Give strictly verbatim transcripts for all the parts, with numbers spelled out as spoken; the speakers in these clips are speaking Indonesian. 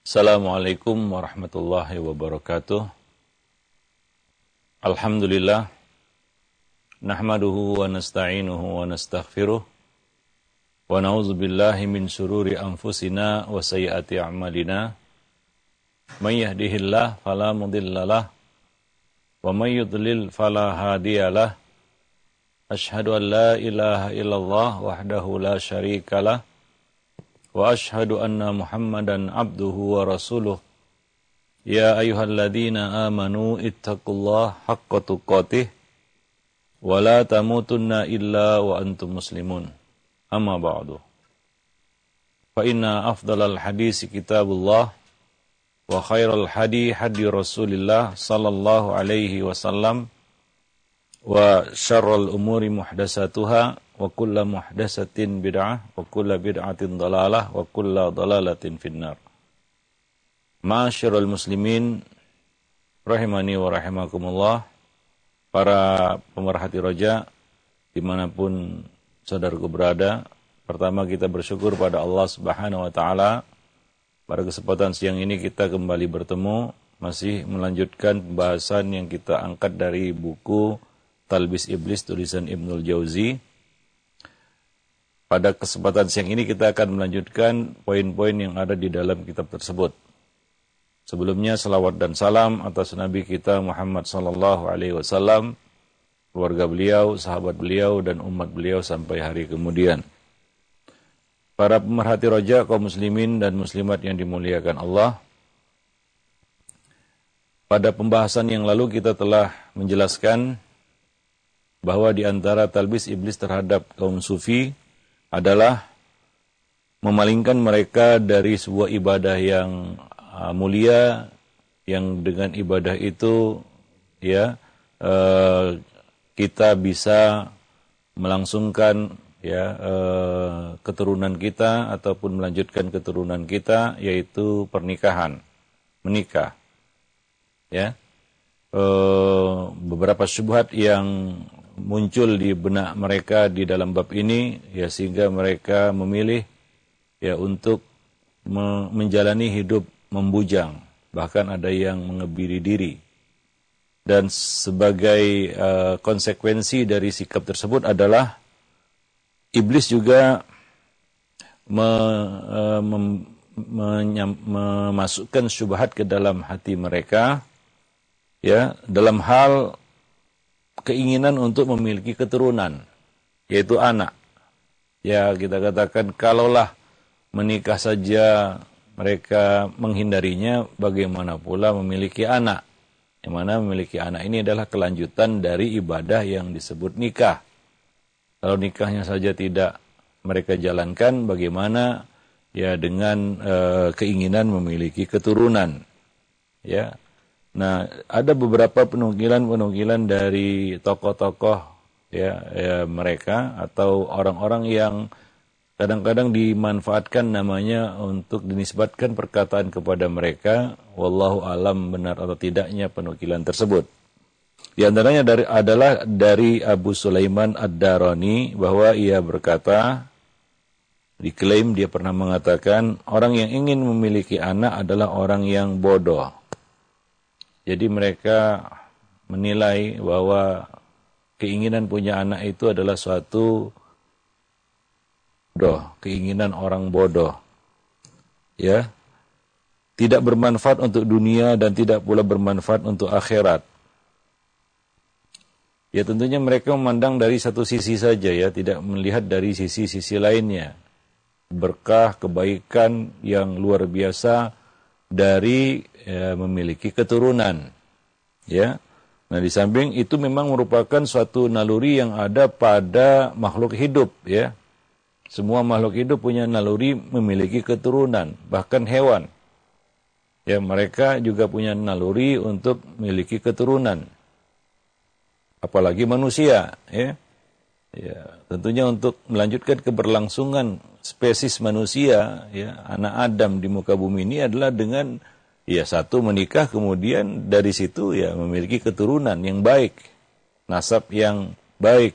Assalamualaikum warahmatullahi wabarakatuh. Alhamdulillah. Nahmaduhu wa nasta'inuhu wa nastaghfiruh. Wa na'udzu billahi min syururi anfusina wa sayyiati a'malina. May yahdihillahu fala mudhillalah wa may yudlil fala hadiyalah. Asyhadu an la ilaha illallah wahdahu la syarikalah. Wa ashhadu anna Muhammadan abduhu wa rasuluh. Ya ayyuhalladzina amanu ittaqullaha haqqa tuqatih wa la tamutunna illa wa antum muslimun. Amma ba'du. Fa inna afdalal hadisi kitabullah wa khairal hadi hadi Rasulillah sallallahu alaihi wasallam wa syarrul umuri muhdatsatuha wa kullu muhdatsatin bid'ah wa kullu bid'atin dhalalah wa kullu dhalalatin finnar. Ma'asyiral muslimin rahimani wa rahimakumullah, para pemerhati roja dimanapun saudaraku berada. Pertama, kita bersyukur pada Allah Subhanahu wa taala. Pada kesempatan siang ini kita kembali bertemu, masih melanjutkan pembahasan yang kita angkat dari buku Talbis Iblis tulisan Ibnul Jauzi. Pada kesempatan siang ini kita akan melanjutkan poin-poin yang ada di dalam kitab tersebut. Sebelumnya salawat dan salam atas Nabi kita Muhammad sallallahu alaihi wasallam, keluarga beliau, sahabat beliau, dan umat beliau sampai hari kemudian. Para pemerhati roja kaum muslimin dan muslimat yang dimuliakan Allah, pada pembahasan yang lalu kita telah menjelaskan bahwa di antara talbis iblis terhadap kaum sufi adalah memalingkan mereka dari sebuah ibadah yang uh, mulia, yang dengan ibadah itu ya uh, kita bisa melangsungkan ya uh, keturunan kita ataupun melanjutkan keturunan kita, yaitu pernikahan, menikah. Ya, uh, beberapa syubhat yang muncul di benak mereka di dalam bab ini, ya sehingga mereka memilih ya untuk me- menjalani hidup membujang, bahkan ada yang mengebiri diri. Dan sebagai uh, konsekuensi dari sikap tersebut adalah iblis juga me, uh, mem, menyam, memasukkan syubhat ke dalam hati mereka, ya dalam hal keinginan untuk memiliki keturunan, yaitu anak. Ya, kita katakan kalaulah menikah saja mereka menghindarinya, bagaimana pula memiliki anak? Yang mana memiliki anak ini adalah kelanjutan dari ibadah yang disebut nikah. Kalau nikahnya saja tidak mereka jalankan, bagaimana ya dengan e, keinginan memiliki keturunan? Ya. Nah, ada beberapa penukilan-penukilan dari tokoh-tokoh ya, ya mereka atau orang-orang yang kadang-kadang dimanfaatkan namanya untuk dinisbatkan perkataan kepada mereka. Wallahu alam benar atau tidaknya penukilan tersebut. Di antaranya dari adalah dari Abu Sulaiman Ad-Darani, bahwa ia berkata, diklaim dia pernah mengatakan, orang yang ingin memiliki anak adalah orang yang bodoh. Jadi mereka menilai bahwa keinginan punya anak itu adalah suatu bodoh, keinginan orang bodoh. Ya. Tidak bermanfaat untuk dunia dan tidak pula bermanfaat untuk akhirat. Ya tentunya mereka memandang dari satu sisi saja, ya, tidak melihat dari sisi-sisi lainnya. Berkah, kebaikan yang luar biasa dari ya, memiliki keturunan, ya. Nah, di samping itu memang merupakan suatu naluri yang ada pada makhluk hidup, ya. Semua makhluk hidup punya naluri memiliki keturunan, bahkan hewan. Ya, mereka juga punya naluri untuk memiliki keturunan. Apalagi manusia, ya. Ya, tentunya untuk melanjutkan keberlangsungan spesies manusia, ya, anak Adam di muka bumi ini adalah dengan ya satu menikah, kemudian dari situ ya memiliki keturunan yang baik, nasab yang baik,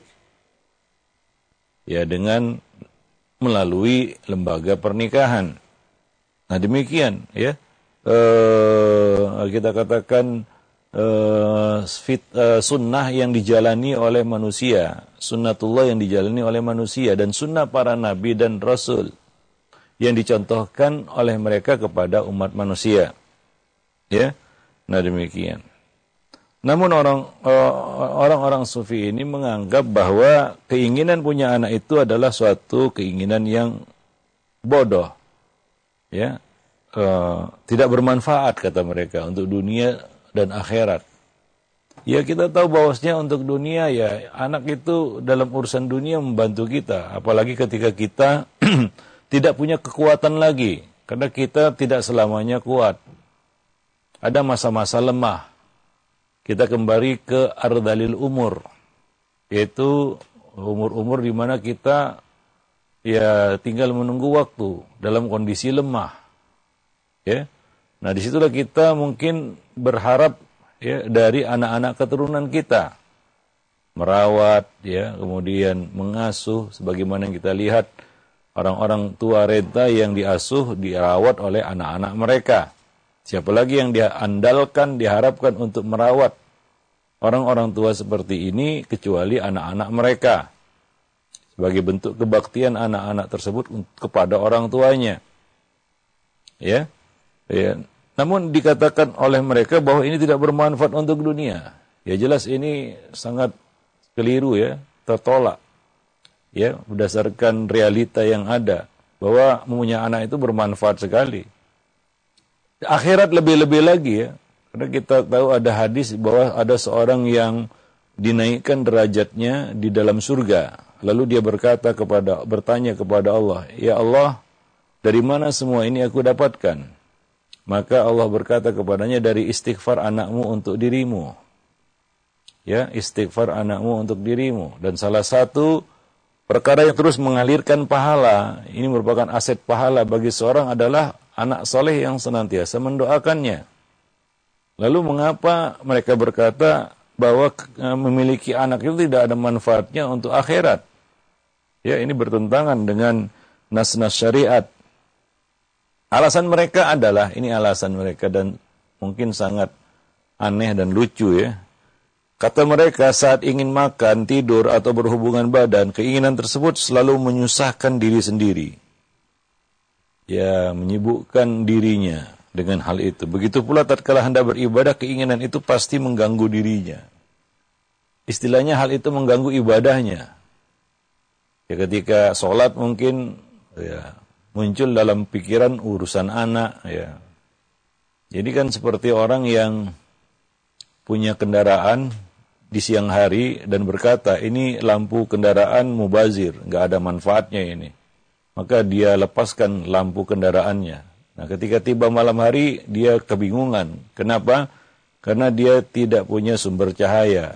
ya dengan melalui lembaga pernikahan. Nah demikian ya. uh, kita katakan uh, fit, uh, sunnah yang dijalani oleh manusia, sunnatullah yang dijalani oleh manusia, dan sunnah para nabi dan rasul yang dicontohkan oleh mereka kepada umat manusia. Ya, nah demikian. Namun orang orang-orang sufi ini menganggap bahwa keinginan punya anak itu adalah suatu keinginan yang bodoh, ya, e, tidak bermanfaat kata mereka untuk dunia dan akhirat. Ya kita tahu bahwasanya untuk dunia ya anak itu dalam urusan dunia membantu kita, apalagi ketika kita tidak punya kekuatan lagi, karena kita tidak selamanya kuat. Ada masa-masa lemah. Kita kembali ke ardalil umur, yaitu umur-umur di mana kita ya tinggal menunggu waktu dalam kondisi lemah. Ya, nah disitulah kita mungkin berharap ya dari anak-anak keturunan kita merawat, ya, kemudian mengasuh, sebagaimana yang kita lihat orang-orang tua renta yang diasuh, dirawat oleh anak-anak mereka. Siapa lagi yang diandalkan, diharapkan untuk merawat orang-orang tua seperti ini kecuali anak-anak mereka, sebagai bentuk kebaktian anak-anak tersebut kepada orang tuanya. Ya, ya. Namun dikatakan oleh mereka bahwa ini tidak bermanfaat untuk dunia. Ya jelas ini sangat keliru, ya, tertolak. Ya, berdasarkan realita yang ada bahwa mempunyai anak itu bermanfaat sekali. Akhirat lebih-lebih lagi, ya. Karena kita tahu ada hadis bahwa ada seorang yang dinaikkan derajatnya di dalam surga. Lalu dia berkata kepada bertanya kepada Allah, "Ya Allah, dari mana semua ini aku dapatkan?" Maka Allah berkata kepadanya, "Dari istighfar anakmu untuk dirimu." Ya, istighfar anakmu untuk dirimu. Dan salah satu perkara yang terus mengalirkan pahala, ini merupakan aset pahala bagi seorang adalah anak soleh yang senantiasa mendoakannya. Lalu mengapa mereka berkata bahwa memiliki anak itu tidak ada manfaatnya untuk akhirat? Ya, ini bertentangan dengan nas-nas syariat. Alasan mereka adalah, ini alasan mereka dan mungkin sangat aneh dan lucu, ya. Kata mereka, saat ingin makan, tidur, atau berhubungan badan, keinginan tersebut selalu menyusahkan diri sendiri. Ya, menyibukkan dirinya dengan hal itu. Begitu pula tatkala hendak beribadah, keinginan itu pasti mengganggu dirinya. Istilahnya hal itu mengganggu ibadahnya. Ya, ketika sholat mungkin ya, muncul dalam pikiran urusan anak. Ya. Jadi kan seperti orang yang punya kendaraan di siang hari dan berkata, ini lampu kendaraan mubazir, nggak ada manfaatnya ini. Maka dia lepaskan lampu kendaraannya. Nah, ketika tiba malam hari, dia kebingungan. Kenapa? Karena dia tidak punya sumber cahaya.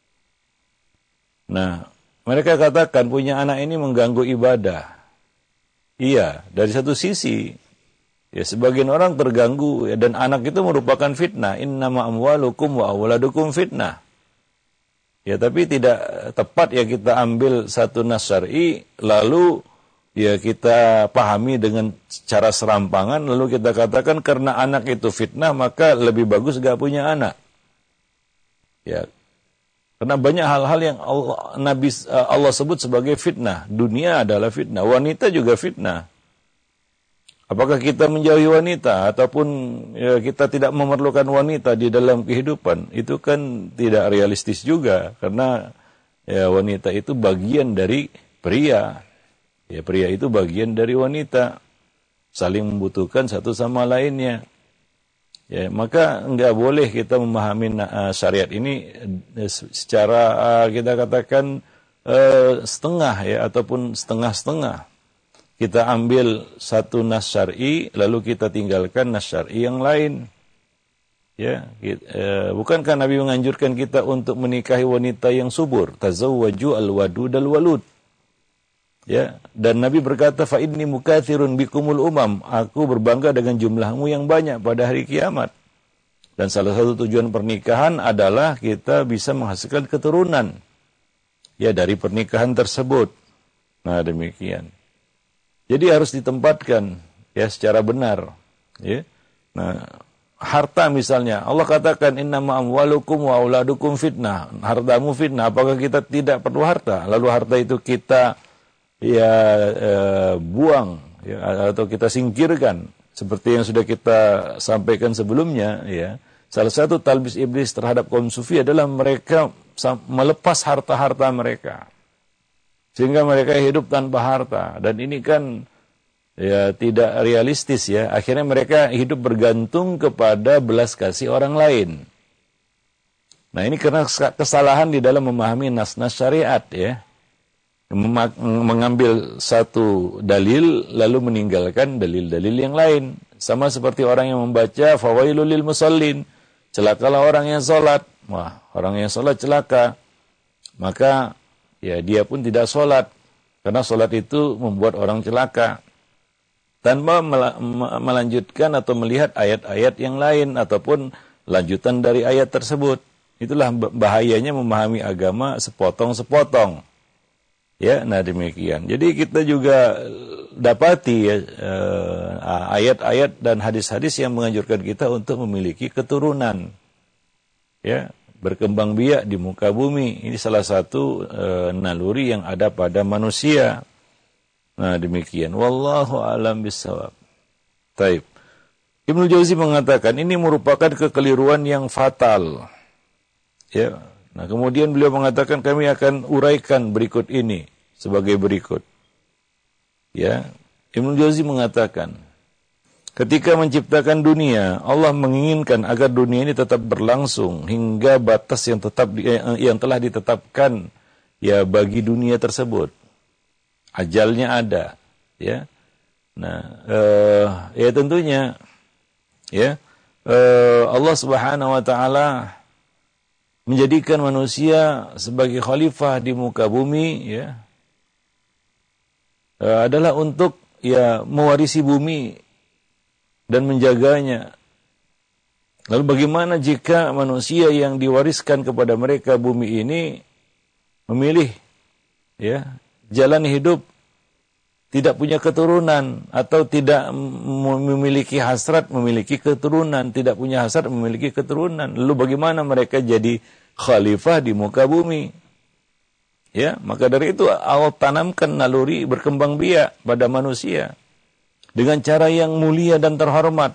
Nah, mereka katakan punya anak ini mengganggu ibadah. Iya, dari satu sisi, ya sebagian orang terganggu, ya, dan anak itu merupakan fitnah. Innama amwalukum wa awladukum fitnah. Ya, tapi tidak tepat ya kita ambil satu nas syar'i, lalu ya kita pahami dengan cara serampangan, lalu kita katakan karena anak itu fitnah, maka lebih bagus gak punya anak. Ya, karena banyak hal-hal yang Allah, Nabi Allah sebut sebagai fitnah. Dunia adalah fitnah, wanita juga fitnah. Apakah kita menjauhi wanita ataupun ya, kita tidak memerlukan wanita di dalam kehidupan? Itu kan tidak realistis juga, karena ya, wanita itu bagian dari pria. Ya, pria itu bagian dari wanita, saling membutuhkan satu sama lainnya. Ya, maka enggak boleh kita memahami uh, syariat ini uh, secara uh, kita katakan uh, setengah, ya, ataupun setengah-setengah. Kita ambil satu nas syar'i lalu kita tinggalkan nas syar'i yang lain. Ya, kita, uh, bukankah Nabi menganjurkan kita untuk menikahi wanita yang subur? Tazawwaju al-wadud al-walud. Ya, dan Nabi berkata, fa inni mukatsirun bikumul umam, aku berbangga dengan jumlahmu yang banyak pada hari kiamat. Dan salah satu tujuan pernikahan adalah kita bisa menghasilkan keturunan ya dari pernikahan tersebut. Nah, demikian. Jadi harus ditempatkan ya secara benar, ya. Nah, harta misalnya. Allah katakan innama amwalukum wa auladukum fitnah. Hartamu fitnah. Apakah kita tidak perlu harta? Lalu harta itu kita ya eh, buang ya, atau kita singkirkan seperti yang sudah kita sampaikan sebelumnya ya. Salah satu talbis iblis terhadap kaum sufi adalah mereka melepas harta-harta mereka. Sehingga mereka hidup tanpa harta. Dan ini kan ya tidak realistis ya. Akhirnya mereka hidup bergantung kepada belas kasih orang lain. Nah ini karena kesalahan di dalam memahami nas-nas syariat ya. Mengambil satu dalil lalu meninggalkan dalil-dalil yang lain. Sama seperti orang yang membaca fawailul lil musallin. Celakalah orang yang sholat. Wah, orang yang sholat celaka. Maka ya dia pun tidak sholat. Karena sholat itu membuat orang celaka. Tanpa melanjutkan atau melihat ayat-ayat yang lain. Ataupun lanjutan dari ayat tersebut. Itulah bahayanya memahami agama sepotong-sepotong. Ya, nah demikian. Jadi kita juga dapati ya, ayat-ayat dan hadis-hadis yang menganjurkan kita untuk memiliki keturunan. Ya, berkembang biak di muka bumi. Ini salah satu e, naluri yang ada pada manusia. Nah, demikian. Wallahu a'lam bishawab. Taib. Ibnu Jauzi mengatakan ini merupakan kekeliruan yang fatal. Ya. Nah, kemudian beliau mengatakan kami akan uraikan berikut ini sebagai berikut. Ya, Ibnu Jauzi mengatakan, ketika menciptakan dunia, Allah menginginkan agar dunia ini tetap berlangsung hingga batas yang tetap yang telah ditetapkan ya bagi dunia tersebut. Ajalnya ada, ya. Nah, eh, ya tentunya ya eh, Allah Subhanahu wa taala menjadikan manusia sebagai khalifah di muka bumi ya uh, adalah untuk ya mewarisi bumi dan menjaganya. Lalu bagaimana jika manusia yang diwariskan kepada mereka bumi ini memilih ya jalan hidup tidak punya keturunan atau tidak memiliki hasrat memiliki keturunan, tidak punya hasrat memiliki keturunan. Lalu bagaimana mereka jadi khalifah di muka bumi? Ya, maka dari itu Allah tanamkan naluri berkembang biak pada manusia dengan cara yang mulia dan terhormat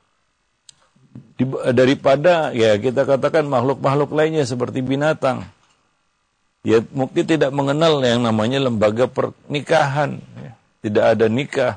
daripada ya kita katakan makhluk-makhluk lainnya seperti binatang. Ya, mungkin tidak mengenal yang namanya lembaga pernikahan. Ya. Tidak ada nikah,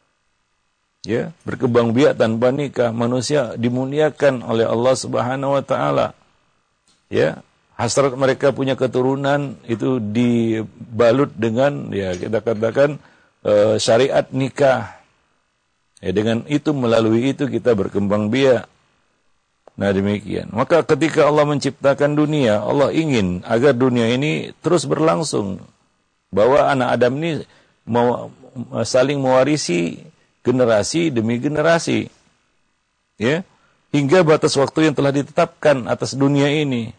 ya berkembang biak tanpa nikah. Manusia dimuliakan oleh Allah Subhanahu Wa Taala, ya hasrat mereka punya keturunan itu dibalut dengan ya kita katakan uh, syariat nikah. Ya dengan itu melalui itu kita berkembang biak. Nah demikian. Maka ketika Allah menciptakan dunia, Allah ingin agar dunia ini terus berlangsung, bahwa anak Adam ini mau saling mewarisi generasi demi generasi, ya hingga batas waktu yang telah ditetapkan atas dunia ini.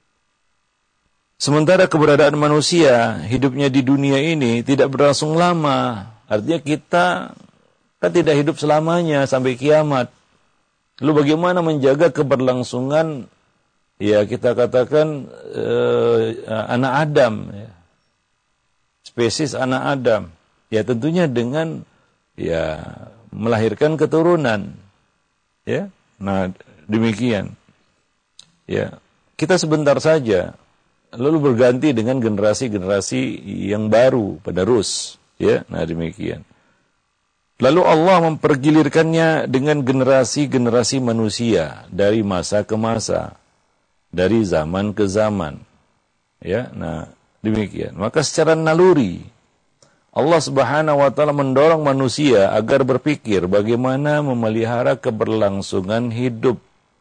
Sementara keberadaan manusia hidupnya di dunia ini tidak berlangsung lama, artinya kita kan tidak hidup selamanya sampai kiamat. Lalu bagaimana menjaga keberlangsungan ya kita katakan eh, anak Adam, ya. Spesies anak Adam? Ya tentunya dengan ya melahirkan keturunan. Ya. Nah, demikian. Ya, kita sebentar saja lalu berganti dengan generasi-generasi yang baru penerus, ya. Nah, demikian. Lalu Allah mempergilirkannya dengan generasi-generasi manusia dari masa ke masa, dari zaman ke zaman. Ya, nah, demikian. Maka secara naluri Allah Subhanahu wa taala mendorong manusia agar berpikir bagaimana memelihara keberlangsungan hidup.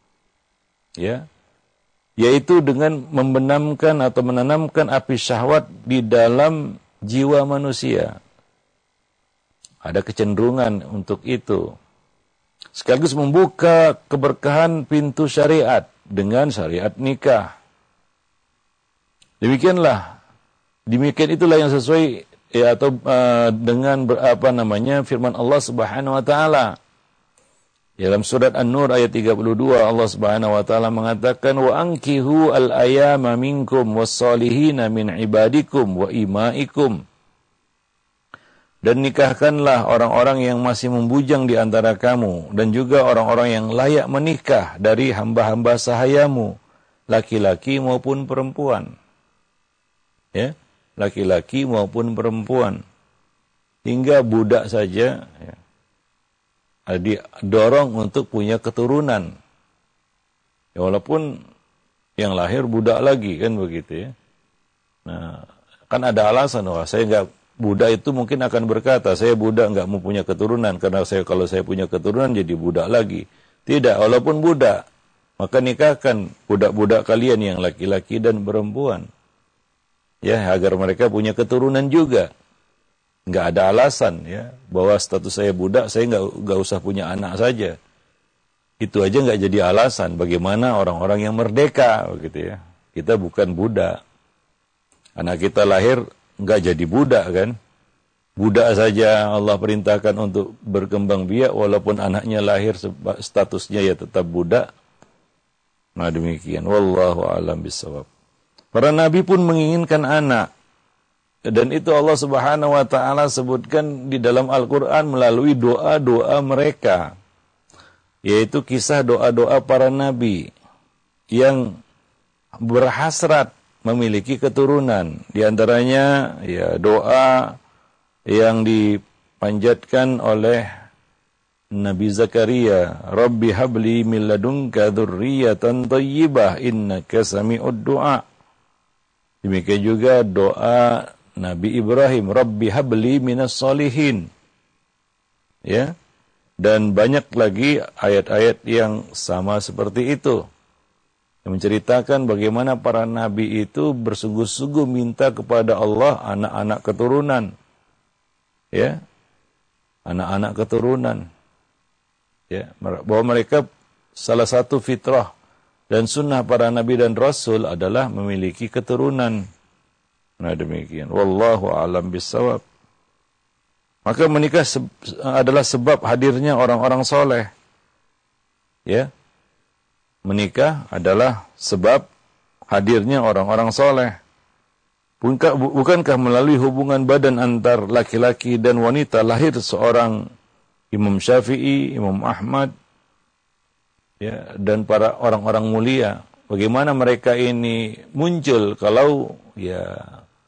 Ya. Yaitu dengan membenamkan atau menanamkan api syahwat di dalam jiwa manusia. Ada kecenderungan untuk itu. Sekaligus membuka keberkahan pintu syariat dengan syariat nikah. Demikianlah. Demikian itulah yang sesuai ya atau uh, dengan ber, apa namanya firman Allah Subhanahu wa taala Dalam surat An-Nur ayat tiga puluh dua Allah Subhanahu wa taala mengatakan wa ankihu al-ayama minkum was-solihina min ibadikum wa imaikum. Dan nikahkanlah orang-orang yang masih membujang di antara kamu dan juga orang-orang yang layak menikah dari hamba-hamba sahayamu, laki-laki maupun perempuan. Ya, laki-laki maupun perempuan. Hingga budak saja ya, didorong untuk punya keturunan. Ya, walaupun yang lahir budak lagi kan begitu ya. Nah, kan ada alasan, wah saya enggak, budak itu mungkin akan berkata, saya budak enggak mau punya keturunan karena saya kalau saya punya keturunan jadi budak lagi. Tidak, walaupun budak, maka nikahkan budak-budak kalian yang laki-laki dan perempuan. Ya, agar mereka punya keturunan juga. Enggak ada alasan ya bahwa status saya budak, saya enggak enggak usah punya anak saja. Itu aja enggak jadi alasan. Bagaimana orang-orang yang merdeka begitu ya. Kita bukan budak. Anak kita lahir enggak jadi budak kan. Budak saja Allah perintahkan untuk berkembang biak walaupun anaknya lahir statusnya ya tetap budak. Nah demikian. Wallahu a'lam bishawab. Para nabi pun menginginkan anak. Dan itu Allah Subhanahu wa taala sebutkan di dalam Al-Qur'an melalui doa-doa mereka. Yaitu kisah doa-doa para nabi yang berhasrat memiliki keturunan. Di antaranya ya doa yang dipanjatkan oleh Nabi Zakaria, Rabbi habli min ladunka dzurriyyatan thayyibah innaka sami'ud du'a. Demikian juga doa Nabi Ibrahim, Rabbi habli minas solihin. Ya. Dan banyak lagi ayat-ayat yang sama seperti itu. Yang menceritakan bagaimana para nabi itu bersungguh-sungguh minta kepada Allah anak-anak keturunan. Ya. Anak-anak keturunan. Ya, bahwa mereka salah satu fitrah dan sunnah para nabi dan rasul adalah memiliki keturunan. Nah demikian. Wallahu a'lam bishawab. Maka menikah se- adalah sebab hadirnya orang-orang soleh. Ya. Menikah adalah sebab hadirnya orang-orang soleh. Bukankah, bukankah melalui hubungan badan antar laki-laki dan wanita lahir seorang Imam Syafi'i, Imam Ahmad, ya, dan para orang-orang mulia. Bagaimana mereka ini muncul kalau ya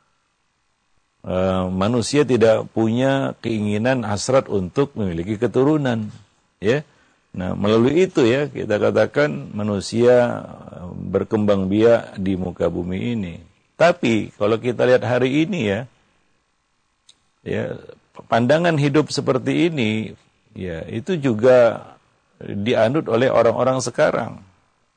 Uh, manusia tidak punya keinginan hasrat untuk memiliki keturunan, ya. Nah, melalui itu ya kita katakan manusia berkembang biak di muka bumi ini. Tapi kalau kita lihat hari ini ya, ya pandangan hidup seperti ini, ya itu juga dianut oleh orang-orang sekarang.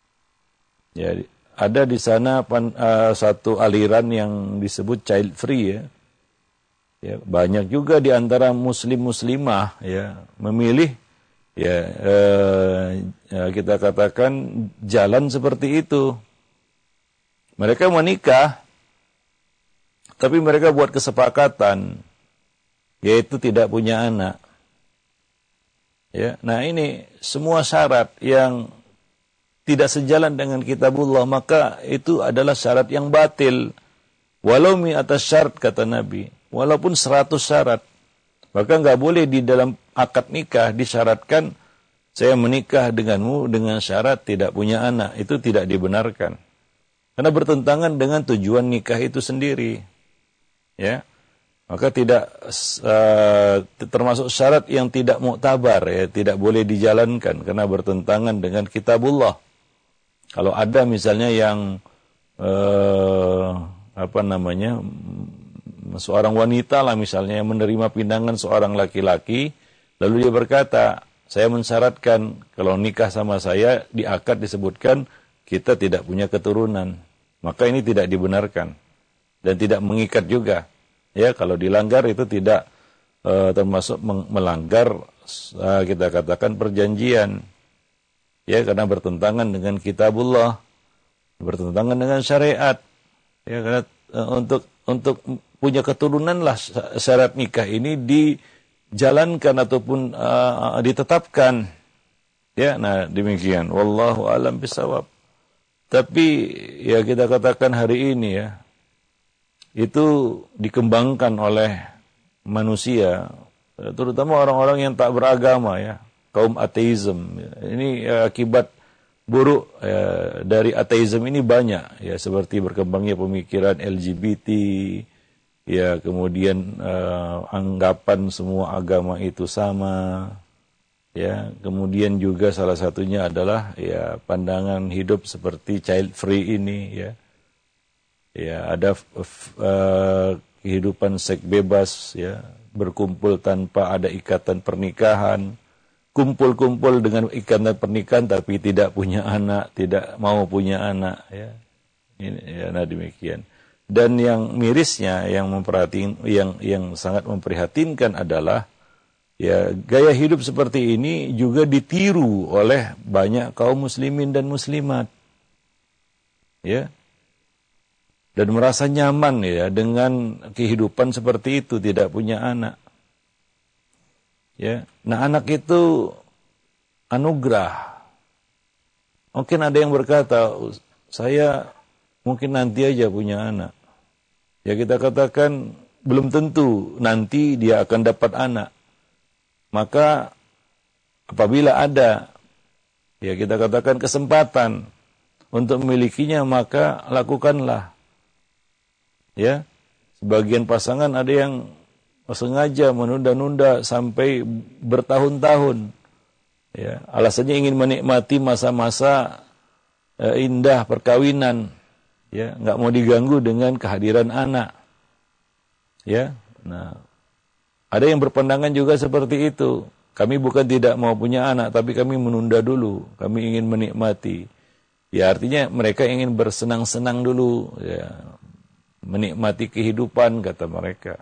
Ya, ada di sana pan, uh, satu aliran yang disebut child free ya. Ya, banyak juga di antara muslim-muslimah ya memilih ya eh, ya kita katakan jalan seperti itu. Mereka menikah tapi mereka buat kesepakatan yaitu tidak punya anak. Ya, nah ini semua syarat yang tidak sejalan dengan kitabullah maka itu adalah syarat yang batil. Walau mi atas syarat kata Nabi. Walaupun seratus syarat. Maka enggak boleh di dalam akad nikah disyaratkan saya menikah denganmu dengan syarat tidak punya anak. Itu tidak dibenarkan. Karena bertentangan dengan tujuan nikah itu sendiri. Ya. Maka tidak uh, termasuk syarat yang tidak muktabar ya, tidak boleh dijalankan karena bertentangan dengan kitabullah. Kalau ada misalnya yang uh, apa namanya seorang wanita lah misalnya yang menerima pinangan seorang laki-laki, lalu dia berkata, saya mensyaratkan kalau nikah sama saya di akad disebutkan kita tidak punya keturunan, maka ini tidak dibenarkan dan tidak mengikat juga. Ya, kalau dilanggar itu tidak uh, termasuk melanggar uh, kita katakan perjanjian. Ya, karena bertentangan dengan kitabullah, bertentangan dengan syariat. Ya, karena uh, untuk untuk punya keturunan lah syarat nikah ini dijalankan ataupun uh, ditetapkan. Ya, nah demikian. Wallahu alam bisawab. Tapi ya kita katakan hari ini ya, itu dikembangkan oleh manusia, terutama orang-orang yang tak beragama ya, kaum ateism. Ini ya, akibat buruk ya, dari ateism ini banyak ya, seperti berkembangnya pemikiran L G B T, ya kemudian uh, anggapan semua agama itu sama, ya kemudian juga salah satunya adalah ya pandangan hidup seperti child free ini ya, ya ada uh, kehidupan seks bebas ya, berkumpul tanpa ada ikatan pernikahan, kumpul-kumpul dengan ikatan pernikahan tapi tidak punya anak, tidak mau punya anak ya, ini ya, nah demikian. Dan yang mirisnya, yang memperhatin, yang yang sangat memprihatinkan adalah ya gaya hidup seperti ini juga ditiru oleh banyak kaum muslimin dan muslimat, ya, dan merasa nyaman ya dengan kehidupan seperti itu, tidak punya anak, ya. Nah anak itu anugerah. Mungkin ada yang berkata, saya mungkin nanti aja punya anak. Ya kita katakan belum tentu nanti dia akan dapat anak. Maka apabila ada, ya kita katakan kesempatan untuk memilikinya, maka lakukanlah. Ya, sebagian pasangan ada yang sengaja menunda-nunda sampai bertahun-tahun. Ya, alasannya ingin menikmati masa-masa eh, indah perkawinan. Ya, nggak mau diganggu dengan kehadiran anak. Ya, nah, ada yang berpandangan juga seperti itu. Kami bukan tidak mau punya anak, tapi kami menunda dulu. Kami ingin menikmati. Ya, artinya mereka ingin bersenang-senang dulu. Ya, menikmati kehidupan, kata mereka.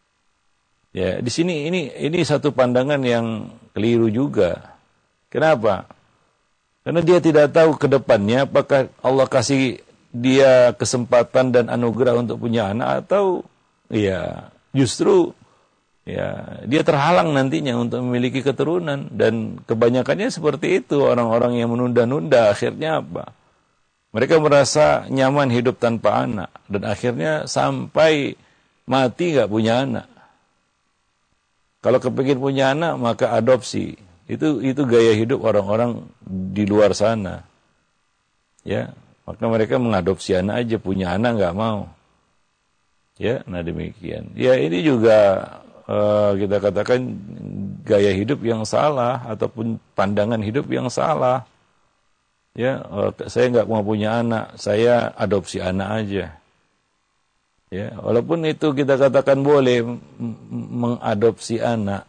Ya, di sini ini ini satu pandangan yang keliru juga. Kenapa? Karena dia tidak tahu ke depannya apakah Allah kasih dia kesempatan dan anugerah untuk punya anak, atau ya justru ya dia terhalang nantinya untuk memiliki keturunan. Dan kebanyakannya seperti itu, orang-orang yang menunda-nunda akhirnya apa? Mereka merasa nyaman hidup tanpa anak dan akhirnya sampai mati gak punya anak. Kalau kepingin punya anak maka adopsi. Itu itu gaya hidup orang-orang di luar sana. Ya. Maka mereka mengadopsi anak aja, punya anak nggak mau. Ya, nah demikian. Ya ini juga uh, kita katakan gaya hidup yang salah ataupun pandangan hidup yang salah. Ya, uh, saya nggak mau punya anak, saya adopsi anak aja. Ya, walaupun itu kita katakan boleh mengadopsi anak.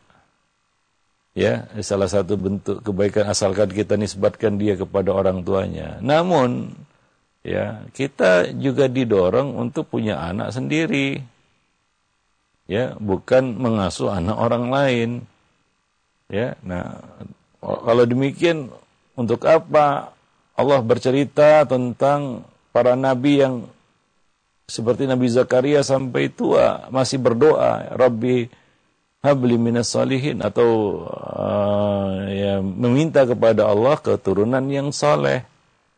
Ya, salah satu bentuk kebaikan asalkan kita nisbatkan dia kepada orang tuanya. Namun ya, kita juga didorong untuk punya anak sendiri. Ya, bukan mengasuh anak orang lain. Ya, nah, kalau demikian untuk apa Allah bercerita tentang para nabi yang seperti Nabi Zakaria sampai tua masih berdoa, Rabbi habli minas salihin, atau uh, ya meminta kepada Allah keturunan yang saleh.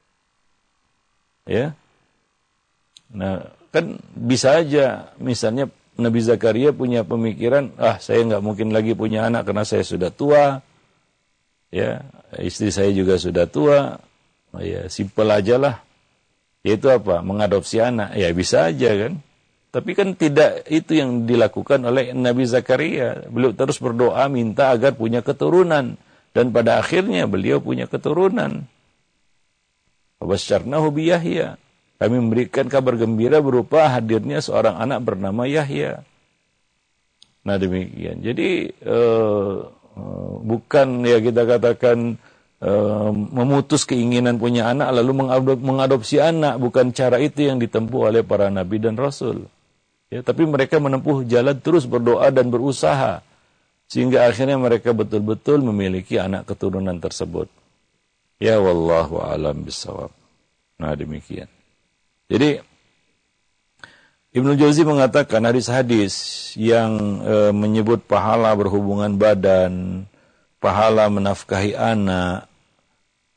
Ya, nah kan bisa aja misalnya Nabi Zakaria punya pemikiran, ah saya nggak mungkin lagi punya anak karena saya sudah tua, ya istri saya juga sudah tua, ya simpel aja lah, yaitu apa, mengadopsi anak, ya bisa aja kan. Tapi kan tidak itu yang dilakukan oleh Nabi Zakaria. Beliau terus berdoa minta agar punya keturunan, dan pada akhirnya beliau punya keturunan. Wabasyarnahu bi Yahya. Kami memberikan kabar gembira berupa hadirnya seorang anak bernama Yahya. Nah demikian. Jadi uh, uh, bukan ya kita katakan uh, memutus keinginan punya anak lalu mengadop, mengadopsi anak. Bukan cara itu yang ditempuh oleh para nabi dan rasul. Ya, tapi mereka menempuh jalan terus berdoa dan berusaha sehingga akhirnya mereka betul-betul memiliki anak keturunan tersebut. Ya wallahu a'lam bissawab. Nah demikian. Jadi Ibnu Jauzi mengatakan hadis-hadis yang e, menyebut pahala berhubungan badan, pahala menafkahi anak,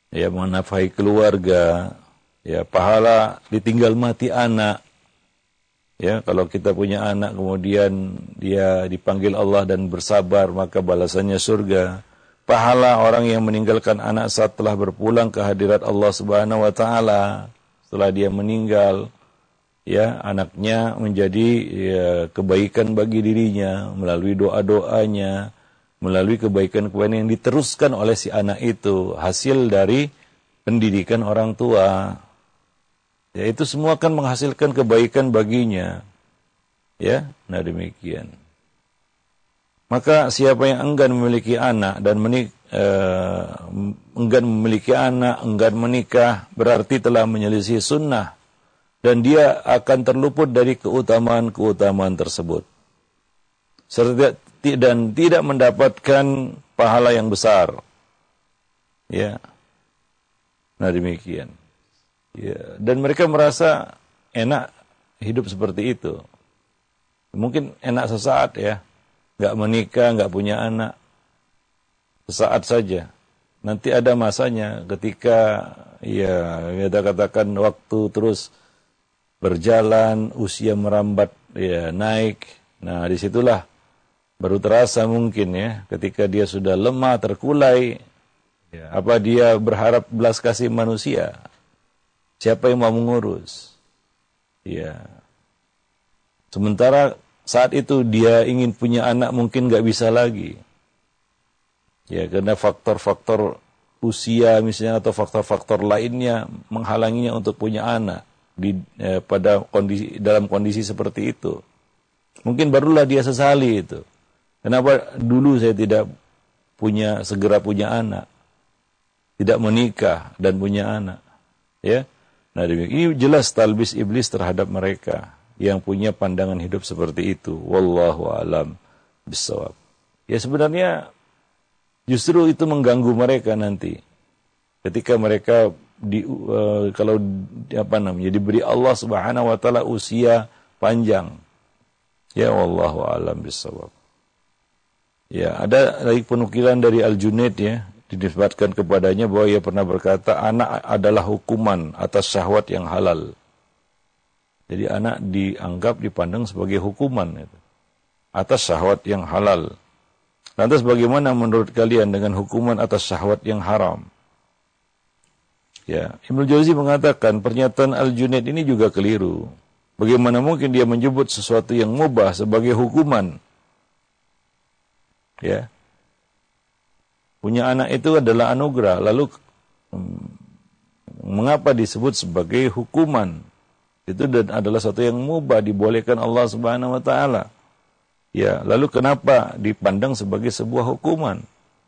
ya menafkahi keluarga, ya pahala ditinggal mati anak. Ya, kalau kita punya anak kemudian dia dipanggil Allah dan bersabar, maka balasannya surga. Pahala orang yang meninggalkan anak saat telah berpulang ke hadirat Allah Subhanahu wa taala, setelah dia meninggal, ya, anaknya menjadi ya, kebaikan bagi dirinya melalui doa-doanya, melalui kebaikan-kebaikan yang diteruskan oleh si anak itu, hasil dari pendidikan orang tua. Ya, itu semua akan menghasilkan kebaikan baginya. Ya, nah demikian. Maka siapa yang enggan memiliki anak dan menik, uh, enggan memiliki anak, enggan menikah, berarti telah menyelisih sunnah. Dan dia akan terluput dari keutamaan-keutamaan tersebut. Serta, dan tidak mendapatkan pahala yang besar. Ya, nah demikian. Ya, dan mereka merasa enak hidup seperti itu. Mungkin enak sesaat ya, nggak menikah, nggak punya anak, sesaat saja. Nanti ada masanya ketika ya kita katakan waktu terus berjalan, usia merambat ya naik. Nah disitulah baru terasa mungkin ya, ketika dia sudah lemah, terkulai. Ya, apa dia berharap belas kasih manusia? Siapa yang mau mengurus? Ya. Sementara saat itu dia ingin punya anak mungkin nggak bisa lagi. Ya, karena faktor-faktor usia misalnya atau faktor-faktor lainnya menghalanginya untuk punya anak di eh, pada kondisi dalam kondisi seperti itu. Mungkin barulah dia sesali itu. Kenapa dulu saya tidak punya segera punya anak, tidak menikah dan punya anak? Ya. Nah, ini jelas talbis iblis terhadap mereka yang punya pandangan hidup seperti itu. Wallahu a'lam bishawab. Ya sebenarnya justru itu mengganggu mereka nanti. Ketika mereka di uh, kalau apa namanya diberi Allah Subhanahu wa taala usia panjang. Ya wallahu a'lam bishawab. Ya, ada lagi penukilan dari Al-Junaid ya, dinisbatkan kepadanya bahwa ia pernah berkata, anak adalah hukuman atas syahwat yang halal. Jadi anak dianggap, dipandang sebagai hukuman itu, atas syahwat yang halal. Lantas bagaimana menurut kalian dengan hukuman atas syahwat yang haram? Ya, Ibnu Jauzi mengatakan pernyataan Al-Junaid ini juga keliru. Bagaimana mungkin dia menyebut sesuatu yang mubah sebagai hukuman? Ya. Punya anak itu adalah anugerah. Lalu mengapa disebut sebagai hukuman? Itu adalah sesuatu yang mubah, dibolehkan Allah Subhanahu wa taala. Ya, lalu kenapa dipandang sebagai sebuah hukuman?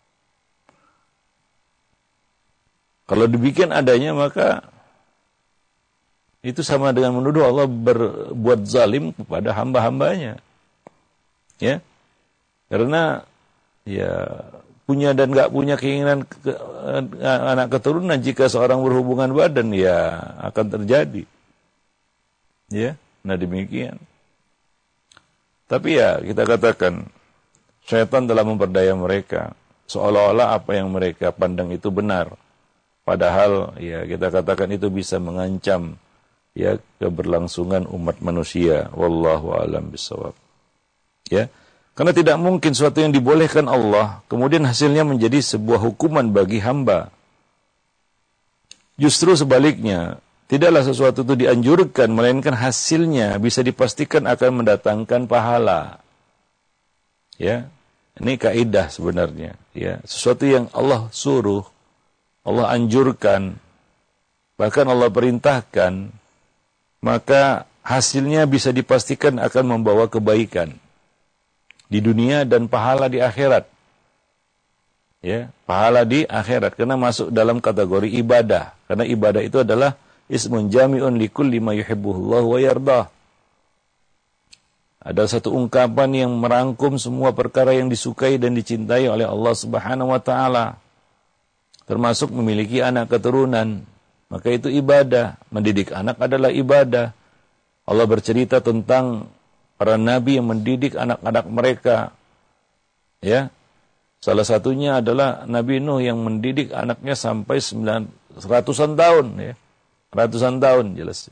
Kalau dibikin adanya maka itu sama dengan menuduh Allah berbuat zalim kepada hamba-hambanya. Ya. Karena ya punya dan nggak punya keinginan ke, anak keturunan, jika seorang berhubungan badan ya akan terjadi. Ya, nah demikian. Tapi ya kita katakan syaitan telah memperdaya mereka seolah-olah apa yang mereka pandang itu benar. Padahal ya kita katakan itu bisa mengancam ya keberlangsungan umat manusia. Wallahu a'lam bishawab. Ya. Karena tidak mungkin sesuatu yang dibolehkan Allah kemudian hasilnya menjadi sebuah hukuman bagi hamba. Justru sebaliknya, tidaklah sesuatu itu dianjurkan, melainkan hasilnya bisa dipastikan akan mendatangkan pahala. Ya, ini kaidah sebenarnya. Ya, sesuatu yang Allah suruh, Allah anjurkan, bahkan Allah perintahkan, maka hasilnya bisa dipastikan akan membawa kebaikan di dunia dan pahala di akhirat. Ya, pahala di akhirat karena masuk dalam kategori ibadah. Karena ibadah itu adalah ismun jami'un likulli ma yuhibbuhullah wa yardah. Ada satu ungkapan yang merangkum semua perkara yang disukai dan dicintai oleh Allah Subhanahu wa taala. Termasuk memiliki anak keturunan. Maka itu ibadah. Mendidik anak adalah ibadah. Allah bercerita tentang para nabi yang mendidik anak-anak mereka, ya, Salah satunya adalah Nabi Nuh yang mendidik anaknya sampai sembilan ratusan tahun, ya. Ratusan tahun jelas.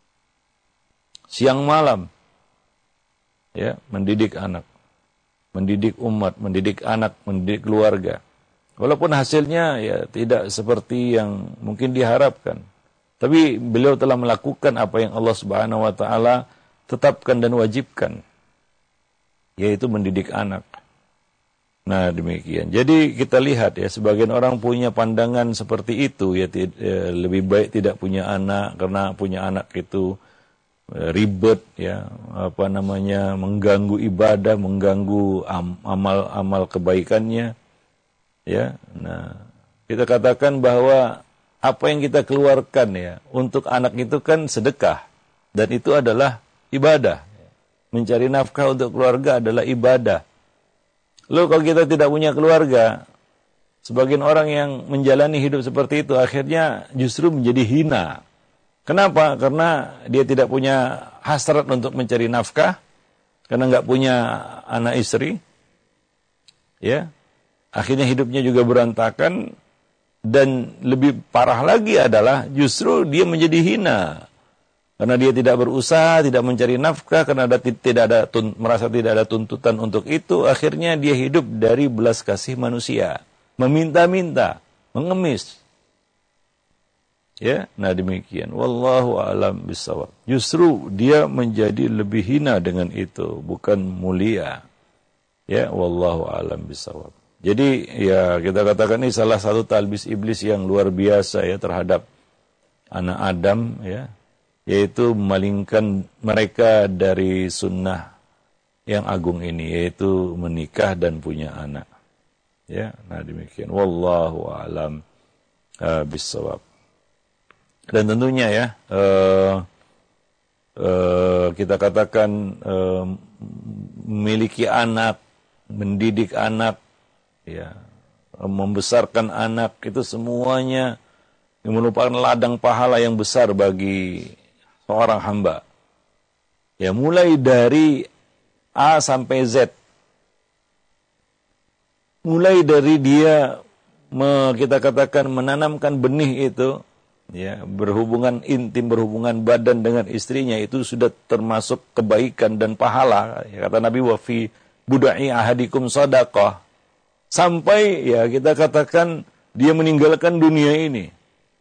Siang malam, ya, mendidik anak, mendidik umat, mendidik anak, mendidik keluarga. Walaupun hasilnya ya tidak seperti yang mungkin diharapkan. Tapi beliau telah melakukan apa yang Allah Subhanahu wa taala tetapkan dan wajibkan, yaitu mendidik anak. Nah, demikian. Jadi kita lihat ya, sebagian orang punya pandangan seperti itu ya, ya lebih baik tidak punya anak karena punya anak itu ya, ribet ya, apa namanya, mengganggu ibadah, mengganggu amal-amal kebaikannya. Ya. Nah, kita katakan bahwa apa yang kita keluarkan ya untuk anak itu kan sedekah dan itu adalah ibadah. Mencari nafkah untuk keluarga adalah ibadah. Lalu kalau kita tidak punya keluarga, sebagian orang yang menjalani hidup seperti itu akhirnya justru menjadi hina. Kenapa? Karena dia tidak punya hasrat untuk mencari nafkah, karena nggak punya anak istri, ya. Akhirnya hidupnya juga berantakan, dan lebih parah lagi adalah justru dia menjadi hina. Karena dia tidak berusaha, tidak mencari nafkah, karena ada, tidak ada tun, merasa tidak ada tuntutan untuk itu, akhirnya dia hidup dari belas kasih manusia, meminta-minta, mengemis. Ya, nah demikian. Wallahu a'lam bishawab. Justru dia menjadi lebih hina dengan itu, bukan mulia. Ya, wallahu a'lam bishawab. Jadi ya kita katakan ini salah satu talbis iblis yang luar biasa ya terhadap anak Adam ya. Yaitu memalingkan mereka dari sunnah yang agung ini, yaitu menikah dan punya anak. Ya, nah demikian. Wallahu a'lam uh, bissawab. Dan tentunya ya, uh, uh, kita katakan uh, memiliki anak, mendidik anak, ya, membesarkan anak itu semuanya merupakan ladang pahala yang besar bagi seorang hamba. Ya, mulai dari A sampai Z. Mulai dari dia me, kita katakan menanamkan benih itu, ya, berhubungan intim, berhubungan badan dengan istrinya, itu sudah termasuk kebaikan dan pahala. Ya, kata Nabi, wa fi budai ahadikum shadaqah. Sampai ya kita katakan dia meninggalkan dunia ini.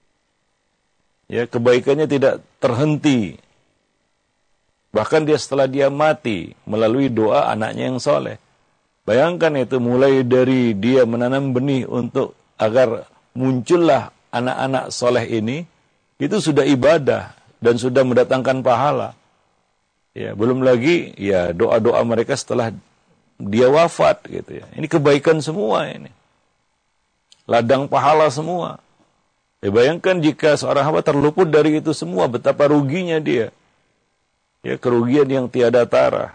Ya, kebaikannya tidak terhenti. Bahkan dia setelah dia mati melalui doa anaknya yang soleh. Bayangkan itu, mulai dari dia menanam benih untuk agar muncullah anak-anak soleh ini, itu sudah ibadah dan sudah mendatangkan pahala. Ya, belum lagi ya doa-doa mereka setelah dia wafat gitu ya. Ini kebaikan semua ini. Ladang pahala semua. Ya, bayangkan jika seorang hamba terluput dari itu semua, betapa ruginya dia. Ya, kerugian yang tiada tara.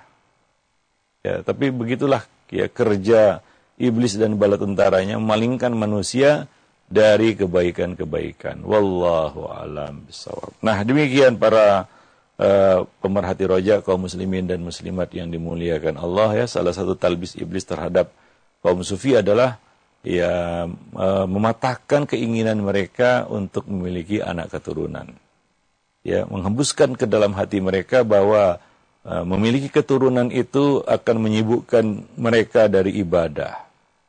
Ya, tapi begitulah ya kerja iblis dan bala tentaranya, memalingkan manusia dari kebaikan-kebaikan. Wallahu a'lam bishawab. Nah, demikian para uh, pemerhati roja kaum muslimin dan muslimat yang dimuliakan Allah ya. Salah satu talbis iblis terhadap kaum sufi adalah ya uh, mematahkan keinginan mereka untuk memiliki anak keturunan. Ya, menghembuskan ke dalam hati mereka bahwa uh, memiliki keturunan itu akan menyibukkan mereka dari ibadah.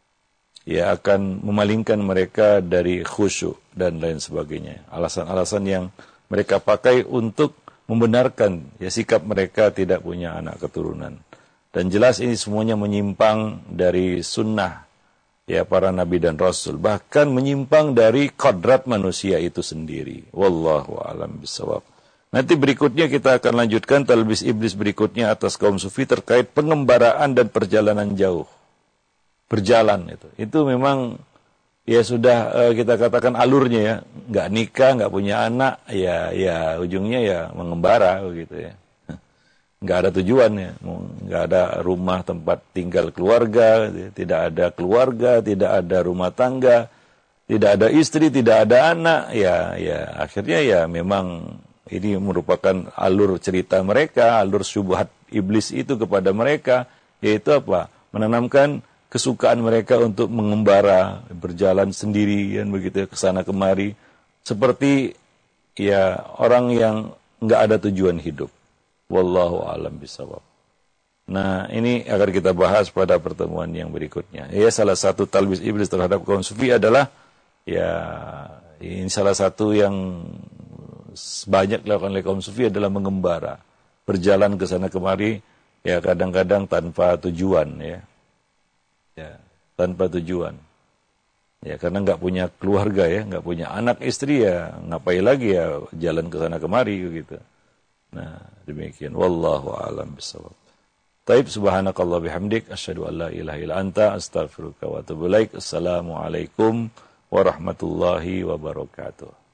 Ya, akan memalingkan mereka dari khusyuk dan lain sebagainya. Alasan-alasan yang mereka pakai untuk membenarkan ya sikap mereka tidak punya anak keturunan. Dan jelas ini semuanya menyimpang dari sunnah ya para nabi dan rasul, bahkan menyimpang dari kodrat manusia itu sendiri. Wallahu a'lam bishawab. Nanti berikutnya kita akan lanjutkan talbis iblis berikutnya atas kaum sufi terkait pengembaraan dan perjalanan jauh. Berjalan itu. Itu memang ya sudah uh, kita katakan alurnya ya, nggak nikah, nggak punya anak, ya ya ujungnya ya mengembara begitu ya. Nggak ada tujuannya, nggak ada rumah tempat tinggal keluarga, tidak ada keluarga, tidak ada rumah tangga, tidak ada istri, tidak ada anak, ya ya akhirnya ya memang ini merupakan alur cerita mereka, alur syubhat iblis itu kepada mereka, yaitu apa? Menanamkan kesukaan mereka untuk mengembara, berjalan sendiri kan begitu ke sana kemari, seperti ya orang yang nggak ada tujuan hidup. Wallahu a'lam bishawab. Nah, ini akan kita bahas pada pertemuan yang berikutnya. Ya, salah satu talbis iblis terhadap kaum sufi adalah ya ini salah satu yang banyak dilakukan oleh kaum sufi adalah mengembara, berjalan ke sana kemari, ya kadang-kadang tanpa tujuan, ya, ya tanpa tujuan, ya karena nggak punya keluarga, ya nggak punya anak istri, ya ngapain lagi ya jalan ke sana kemari gitu. Nah demikian. Wallahu a'lam bishawab. Taib, subhanakallah bihamdik, asyhadu an la ilaha illa anta, astaghfiruka wa atubu ilaik. Assalamualaikum warahmatullahi wabarakatuh.